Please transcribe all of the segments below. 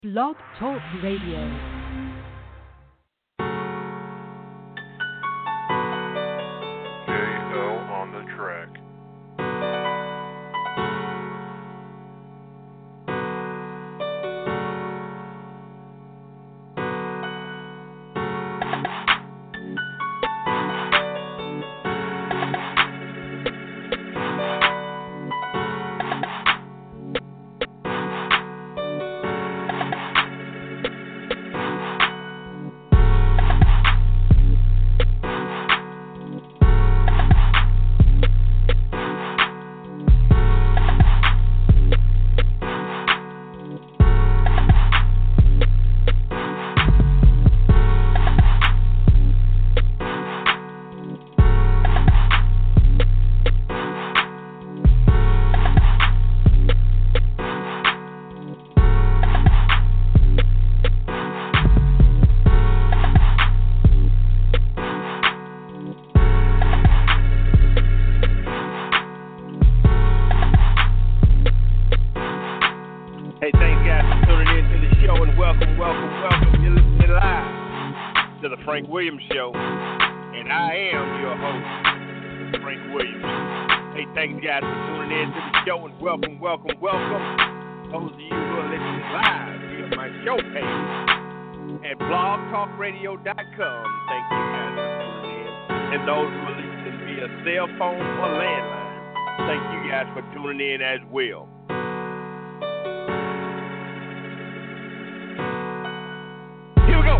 Blog Talk Radio. J.O. on the track. Frank Williams Show, and I am your host, Frank Williams. Hey, thanks guys for tuning in to the show, and welcome. Those of you who are listening live via my show page at blogtalkradio.com, thank you guys for tuning in. And those who are listening via cell phone or landline, thank you guys for tuning in as well. Here we go.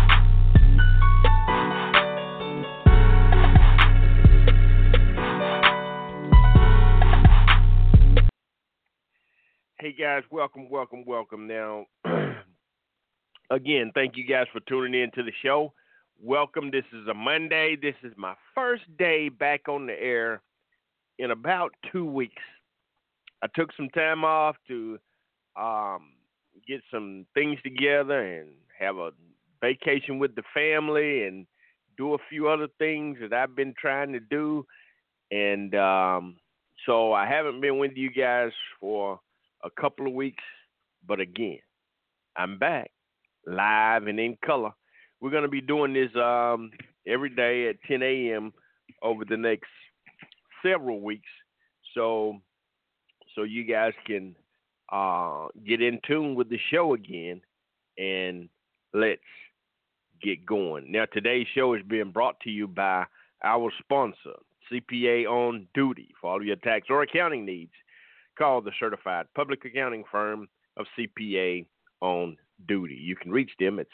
Hey guys, welcome. Now, again, thank you guys for tuning in to the show. Welcome. This is a Monday. This is my first day back on the air in about 2 weeks. I took some time off to get some things together and have a vacation with the family and do a few other things that I've been trying to do. And so I haven't been with you guys for a couple of weeks, but again, I'm back live and in color. We're going to be doing this every day at 10 a.m. over the next several weeks, so you guys can get in tune with the show again, and let's get going. Now, today's show is being brought to you by our sponsor, CPA on Duty, for all your tax or accounting needs. Call the certified public accounting firm of CPA on Duty. You can reach them at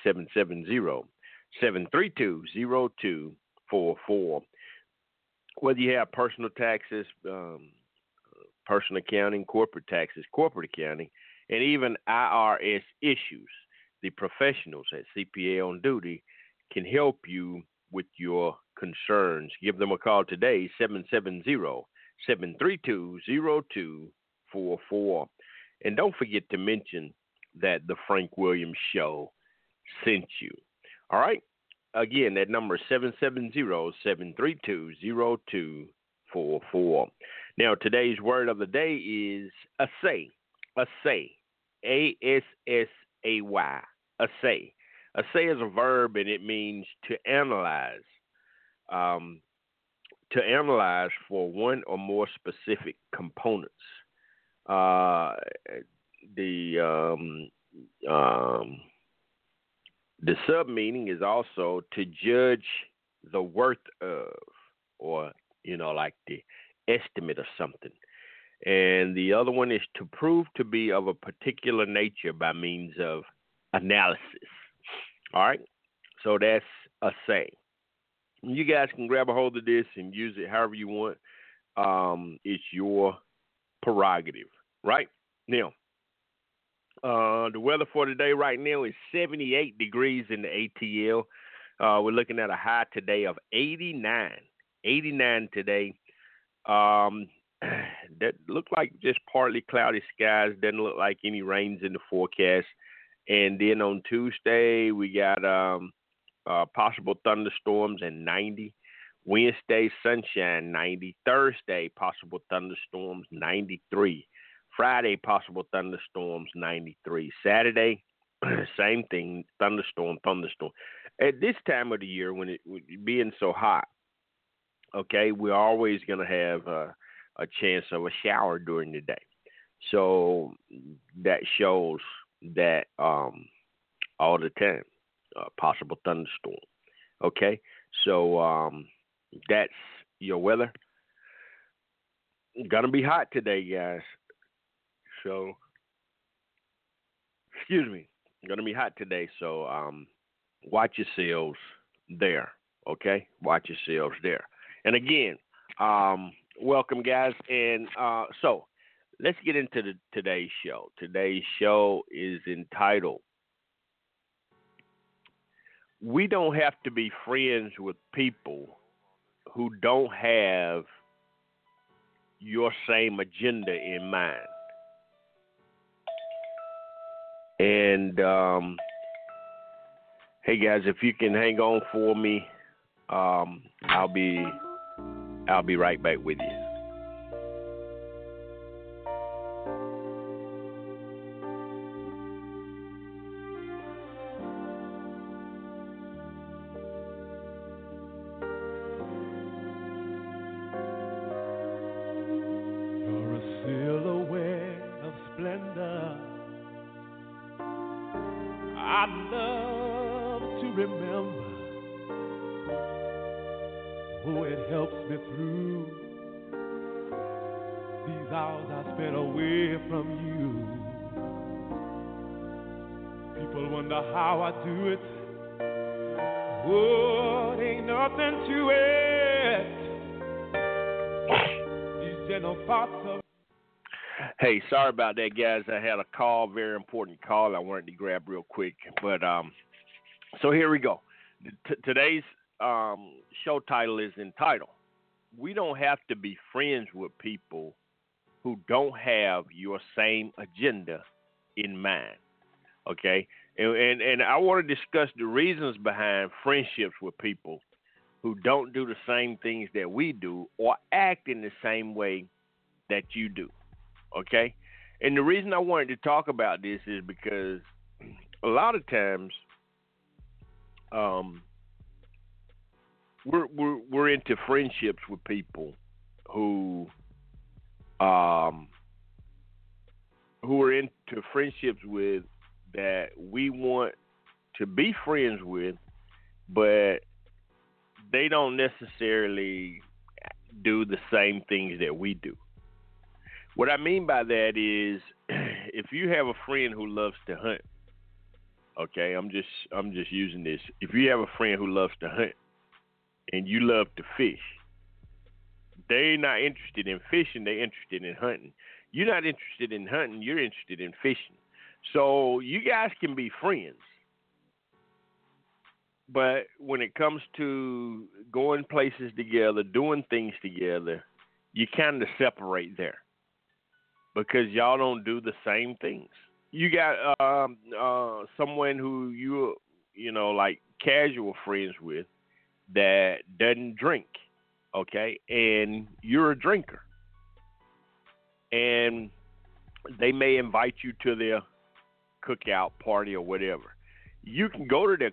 770-732-0244. Whether you have personal taxes, personal accounting, corporate taxes, corporate accounting, and even IRS issues, the professionals at CPA on Duty can help you with your concerns. Give them a call today, 770-732-0244. And don't forget to mention that the Frank Williams Show sent you. All right? Again, that number is 770-732-0244. Now, today's word of the day is assay. Assay. A-S-S-A-Y. Assay. Assay is a verb, and it means to analyze. To analyze for one or more specific components. The sub meaning is also to judge the worth of, or like the estimate of something. And the other one is to prove to be of a particular nature by means of analysis. All right, so that's a say. You guys can grab a hold of this and use it however you want. It's your prerogative, right? Now, the weather for today right now is 78 degrees in the ATL. We're looking at a high today of 89. 89 today. That look like just partly cloudy skies. Doesn't look like any rains in the forecast. And then on Tuesday, we got possible thunderstorms and 90. Wednesday, sunshine, 90. Thursday, possible thunderstorms, 93. Friday, possible thunderstorms, 93. Saturday, Same thing, thunderstorm, thunderstorm. At this time of the year, when it being so hot, okay, we're always going to have a chance of a shower during the day. So that shows that all the time, possible thunderstorm. Okay, so that's your weather. Gonna be hot today, guys. So excuse me, gonna be hot today. So watch yourselves there. Okay, watch yourselves there. And again, welcome, guys. And so let's get into today's show. Today's show is entitled "We Don't Have to Be Friends with People Who Don't Have Your Same Agenda in Mind." And hey, guys, if you can hang on for me, I'll be right back with you. You're a silhouette of splendor. I'd love to remember. Oh, it helps me through these hours I spent away from you. People wonder how I do it. Oh, it ain't nothing to it. These gentle thoughts of Hey, sorry about that, guys. I had a call, very important call. I wanted to grab real quick, but so here we go. Today's show title is entitled "We Don't Have to Be Friends with People Who Don't Have Your Same Agenda in Mind." Okay, and I want to discuss the reasons behind friendships with people who don't do the same things that we do or act in the same way that you do. Okay, and the reason I wanted to talk about this is because a lot of times, we're into friendships with people who who are into friendships with that we want to be friends with, but they don't necessarily do the same things that we do. What I mean by that is, if you have a friend who loves to hunt, okay, I'm just using this. If you have a friend who loves to hunt and you love to fish, they're not interested in fishing, they're interested in hunting. You're not interested in hunting, you're interested in fishing. So you guys can be friends. But when it comes to going places together, doing things together, you kind of separate there because y'all don't do the same things. You got someone who you know like casual friends with that doesn't drink, okay, and you're a drinker, and they may invite you to their cookout party or whatever. You can go to their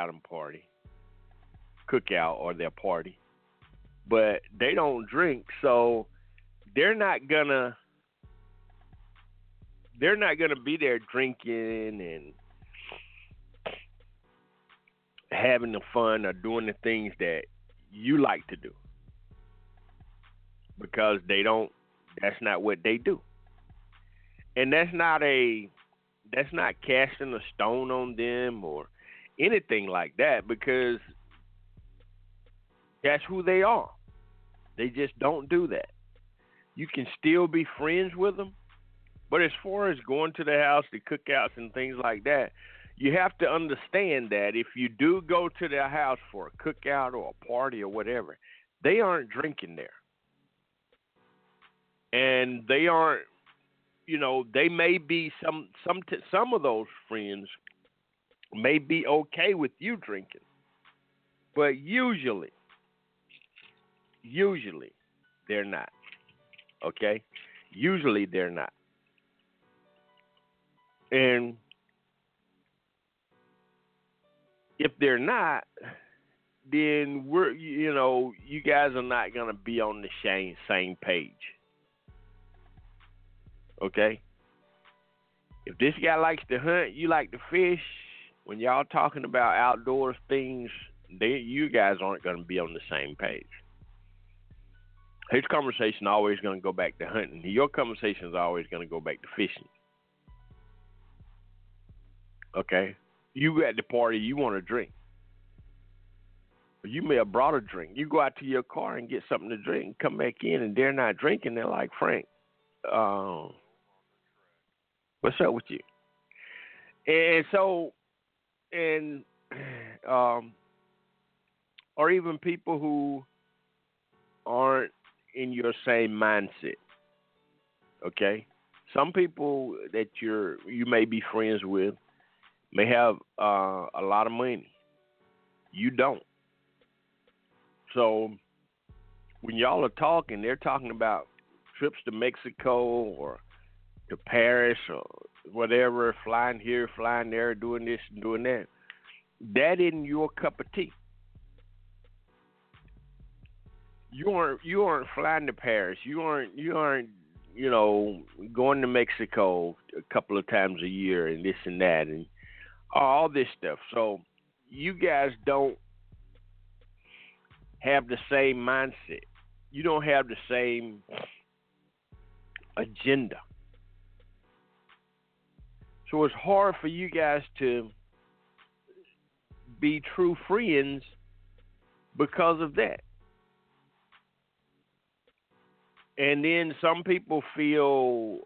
cookout or their party, but they don't drink, so they're not gonna be there drinking and having the fun or doing the things that you like to do because they don't. That's not what they do, and that's not casting a stone on them or anything like that because that's who they are. They just don't do that. You can still be friends with them, but as far as going to the house, the cookouts and things like that, you have to understand that if you do go to their house for a cookout or a party or whatever, they aren't drinking there. And they aren't, they may be some of those friends may be okay with you drinking, but usually they're not. Okay? Usually they're not. And If they're not, then you guys are not going to be on the same page. Okay? If this guy likes to hunt, you like to fish, when y'all talking about outdoors things, you guys aren't going to be on the same page. His conversation always going to go back to hunting. Your conversation is always going to go back to fishing. Okay? You at the party, you want to drink. You may have brought a drink. You go out to your car and get something to drink, come back in, and they're not drinking. They're like, Frank, what's up with you? Or even people who aren't in your same mindset. Okay? Some people that you may be friends with may have a lot of money. You don't. So when y'all are talking, they're talking about trips to Mexico or to Paris or whatever, flying here, flying there, doing this and doing that. That isn't your cup of tea. You aren't flying to Paris. You aren't going to Mexico a couple of times a year and this and that and all this stuff. So you guys don't have the same mindset. You don't have the same agenda. So it's hard for you guys to be true friends because of that. And then some people feel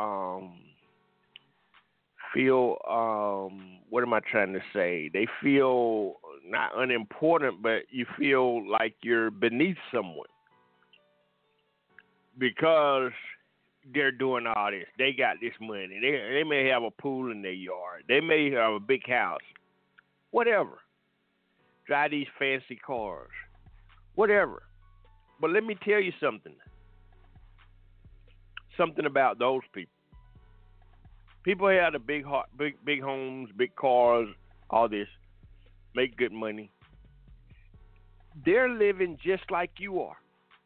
what am I trying to say? They feel not unimportant, but you feel like you're beneath someone because they're doing all this. They got this money. They may have a pool in their yard. They may have a big house. Whatever. Drive these fancy cars. Whatever. But let me tell you something. Something about those people. People have the big homes, big cars, all this, make good money. They're living just like you are.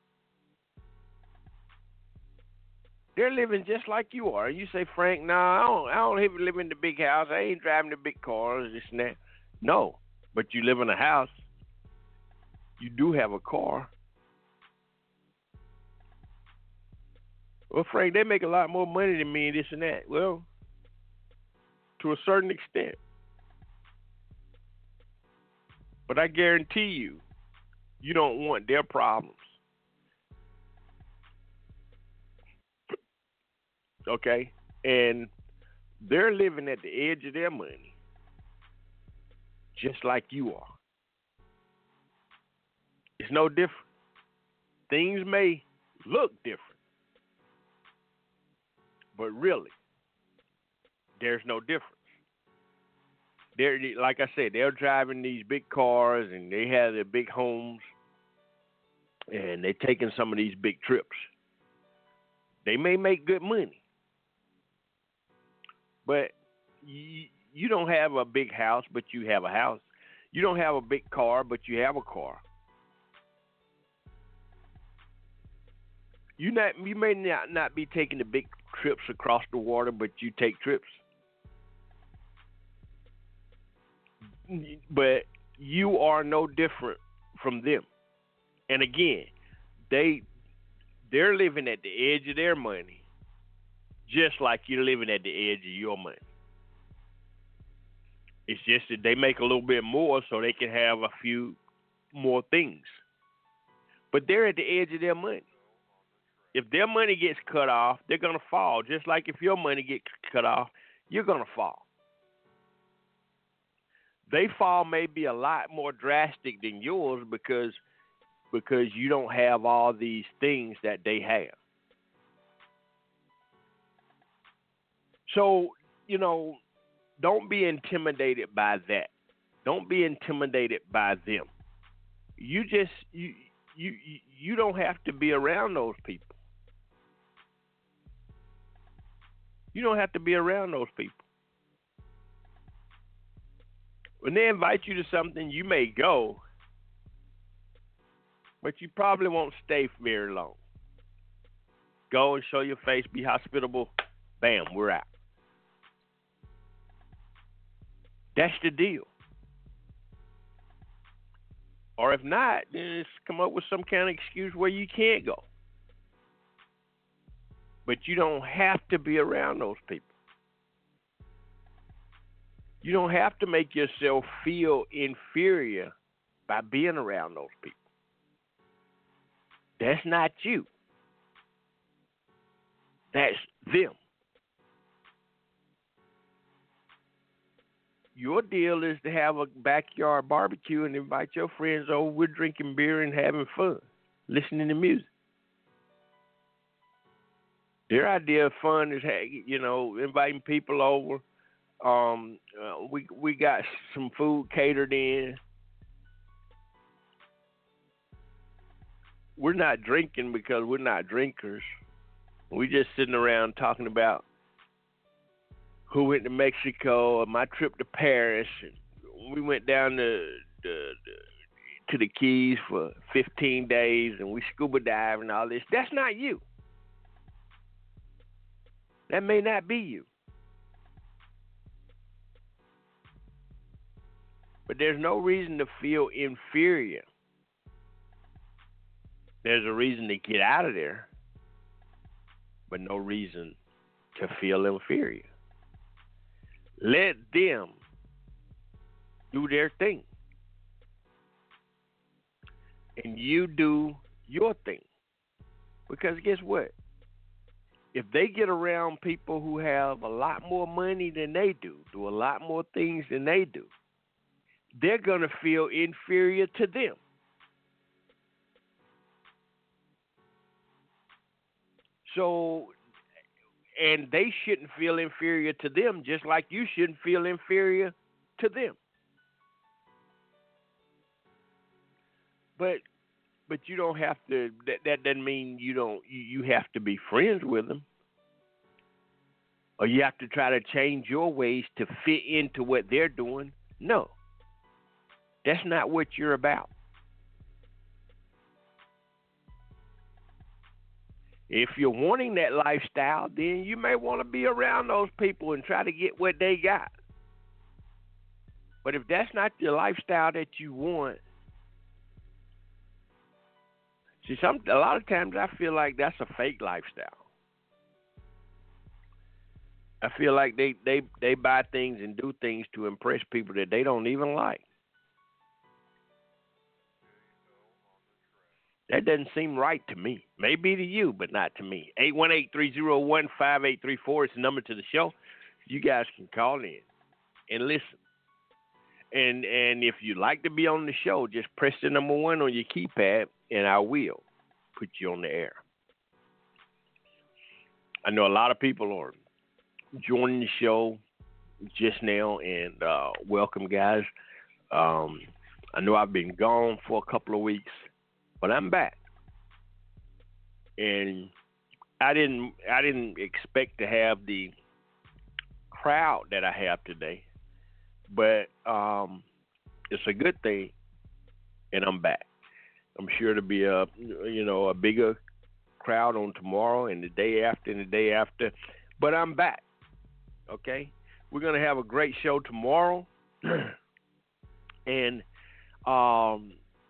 They're living just like you are. And you say, Frank, I don't live in the big house. I ain't driving the big cars, this and that. No, but you live in a house. You do have a car. Well, Frank, they make a lot more money than me and this and that. Well, to a certain extent. But I guarantee you, you don't want their problems. Okay? And they're living at the edge of their money, just like you are. It's no different. Things may look different, but really, there's no difference. They're, like I said, they're driving these big cars and they have their big homes and they're taking some of these big trips. They may make good money, but you don't have a big house, but you have a house. You don't have a big car, but you have a car. You may not be taking the big trips across the water, but you take trips. But you are no different from them. And again, they're living at the edge of their money, just like you're living at the edge of your money. It's just that they make a little bit more so they can have a few more things. But they're at the edge of their money. If their money gets cut off, they're going to fall. Just like if your money gets cut off, you're going to fall. They fall may be a lot more drastic than yours because you don't have all these things that they have. So, don't be intimidated by that. Don't be intimidated by them. You don't have to be around those people. You don't have to be around those people. When they invite you to something, you may go, but you probably won't stay very long. Go and show your face, be hospitable. Bam, we're out. That's the deal. Or if not, then just come up with some kind of excuse where you can't go. But you don't have to be around those people. You don't have to make yourself feel inferior by being around those people. That's not you. That's them. Your deal is to have a backyard barbecue and invite your friends over. We're drinking beer and having fun, listening to music. Their idea of fun is, inviting people over. We got some food catered in. We're not drinking because we're not drinkers. We're just sitting around talking about who went to Mexico or my trip to Paris. We went down to the Keys for 15 days and we scuba dive and all this. That's not you. That may not be you. But there's no reason to feel inferior. There's a reason to get out of there, but no reason to feel inferior. Let them do their thing. And you do your thing. Because guess what? If they get around people who have a lot more money than they do a lot more things than they do, they're going to feel inferior to them. So, and they shouldn't feel inferior to them, just like you shouldn't feel inferior to them. But you don't have to. That doesn't mean you have to be friends with them, or you have to try to change your ways to fit into what they're doing. No, that's not what you're about. If you're wanting that lifestyle, then you may want to be around those people and try to get what they got. But if that's not the lifestyle that you want, see, a lot of times I feel like that's a fake lifestyle. I feel like they buy things and do things to impress people that they don't even like. That doesn't seem right to me. Maybe to you, but not to me. 818-301-5834 is the number to the show. You guys can call in and listen. And if you'd like to be on the show, just press the number 1 on your keypad, and I will put you on the air. I know a lot of people are joining the show just now, and welcome, guys. I know I've been gone for a couple of weeks, but I'm back. And I didn't expect to have the crowd that I have today, but it's a good thing, and I'm back. I'm sure to be a bigger crowd on tomorrow and the day after and the day after, but I'm back. Okay, we're gonna have a great show tomorrow, and I'm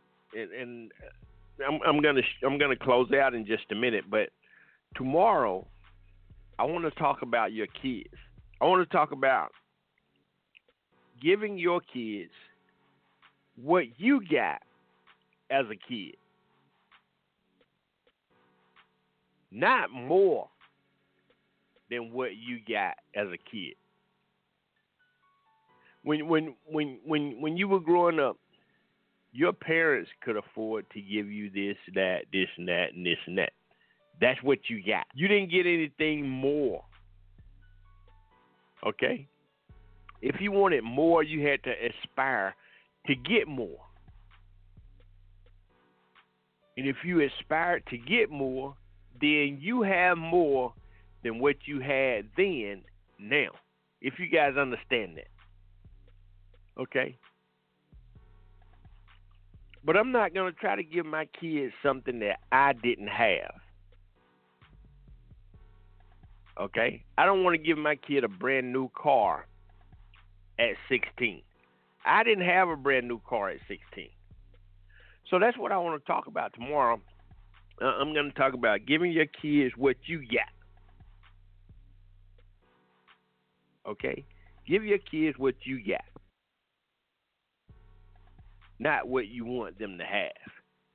gonna close out in just a minute. But tomorrow, I want to talk about your kids. I want to talk about giving your kids what you got as a kid, not more than what you got as a kid. When you were growing up, your parents could afford to give you this, that, this, and that, and this, and that. That's what you got. You didn't get anything more. Okay? If you wanted more, you had to aspire to get more. And if you aspired to get more, then you have more than what you had then now. If you guys understand that. Okay? But I'm not going to try to give my kids something that I didn't have. Okay? I don't want to give my kid a brand new car at 16. I didn't have a brand new car at 16. So that's what I want to talk about tomorrow. I'm going to talk about giving your kids what you got. Okay? Give your kids what you got, not what you want them to have.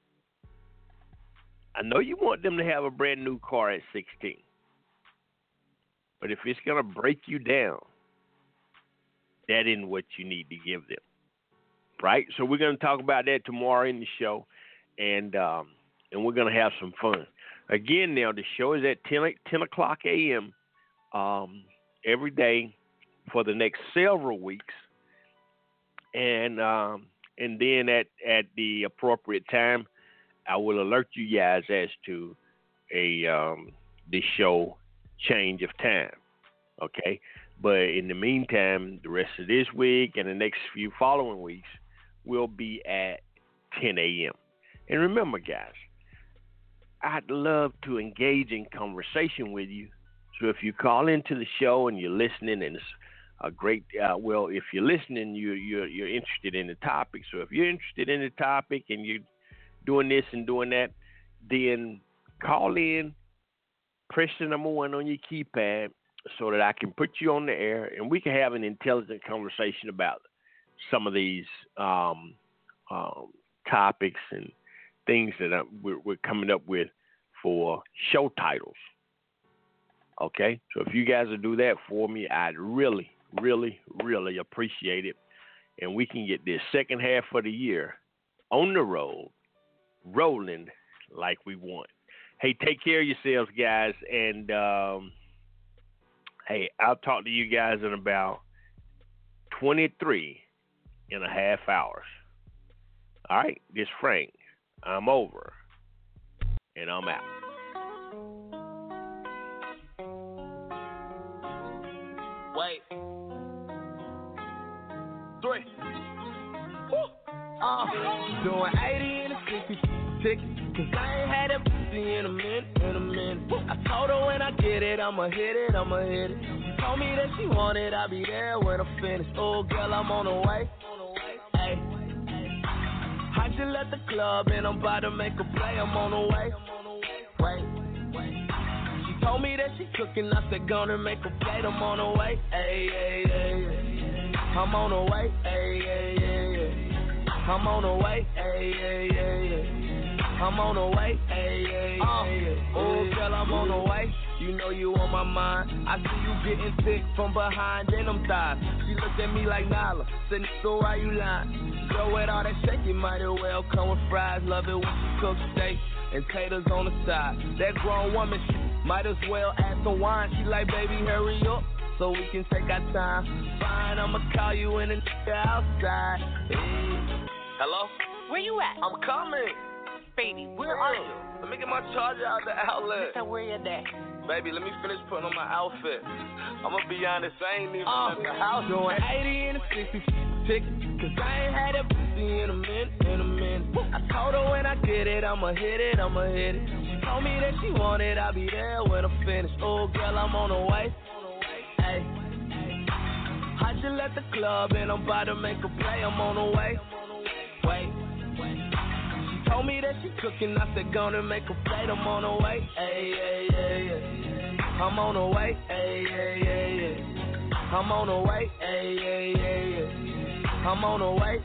I know you want them to have a brand new car at 16. But if it's going to break you down, that isn't what you need to give them. Right? So we're going to talk about that tomorrow in the show, and we're going to have some fun. Again, now, the show is at 10 o'clock a.m. Every day for the next several weeks. And then at the appropriate time, I will alert you guys as to the show change of time. Okay? But in the meantime, the rest of this week and the next few following weeks will be at 10 a.m. And remember, guys, I'd love to engage in conversation with you. So if you call into the show and you're listening, and it's a great, if you're listening, you're interested in the topic. So if you're interested in the topic and you're doing this and doing that, then call in, press the number 1 on your keypad so that I can put you on the air and we can have an intelligent conversation about some of these topics and things that we're coming up with for show titles. Okay? So if you guys will do that for me, I'd really, really, really appreciate it. And we can get this second half of the year on the road, rolling like we want. Hey, take care of yourselves, guys. And, hey, I'll talk to you guys in about 23 and a half hours. All right? This Frank. I'm over. And I'm out. Wait. 3. Doing 80 in a 60 ticket, cause I ain't had that pussy in a minute. I told her when I get it, I'ma hit it. She told me that she wanted, I'll be there when I'm finished. Oh, girl, I'm on the way. Hey. I just left the club and I'm about to make a play. I'm on the way. Wait. She told me that she cooking, I said gonna make a plate. I'm on the way. Hey. I'm on the way. Hey. I'm on the way. Hey. I'm on the way. Hey. Oh, girl, I'm on the way. You know you on my mind. I see you getting sick from behind in them thighs. She looked at me like Nala, said, "So why you lying?" Girl, with all that shake, it might as well come with fries. Love it when she cooks steak and taters on the side. That grown woman shit, might as well add some wine. She like, "Baby, hurry up so we can take our time." Fine, I'ma call you in the outside. Hey. Hello? Where you at? I'm coming. Baby, where are you? Let me get my charger out the outlet. Listen, where you at? Baby, let me finish putting on my outfit. I'ma be honest, I ain't even left the house. Doing 80 in a 60 ticket, cause I ain't had that pussy in a minute. I told her when I get it, I'ma hit it. She told me that she wanted, I'll be there when I'm finished. Oh, girl, I'm on the way. Hey. I just left the club and I'm about to make a play. I'm on the way. Wait. She told me that she cooking, I said gonna make a plate. I'm on the way. Hey. I'm on the way. Hey. I'm on the way. Hey. I'm on the way.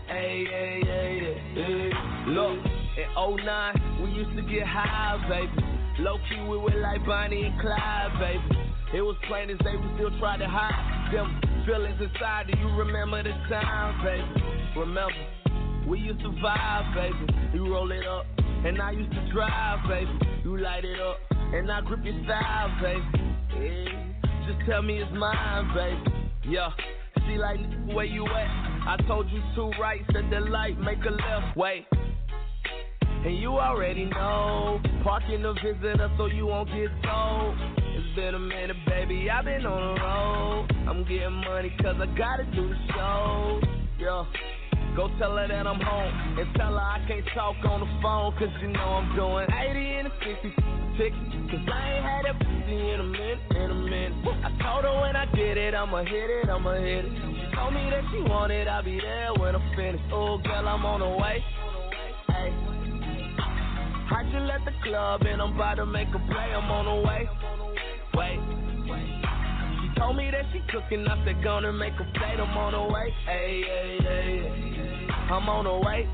Hey. Look, in 09, we used to get high, baby. Low key, we were like Bonnie and Clyde, baby. It was plain as day, we still tried to hide them feelings inside. Do you remember the time, baby? Remember, we used to vibe, baby. You roll it up, and I used to drive, baby. You light it up, and I grip your thigh, baby. Yeah. Just tell me it's mine, baby. Yeah. See, like, where you at? I told you 2 rights at the light, make a left. Wait. And you already know, parking the visitor so you won't get told. It's been a minute, baby, I've been on the road. I'm getting money cause I gotta do the show. Yeah. Go tell her that I'm home and tell her I can't talk on the phone, cause you know I'm doing 80 and a 60 tickets, cause I ain't had that pussy in a minute. I told her when I get it, I'ma hit it. She told me that she wanted, I'll be there when I'm finished. Oh, girl, I'm on the way. Hey, I just left the club and I'm about to make a play. I'm on the way. Wait. She told me that she cooking up, they're gonna make a plate. I'm on the way. Hey. I'm on the way,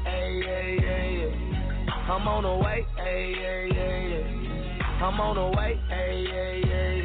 I'm on the way, I'm on the way,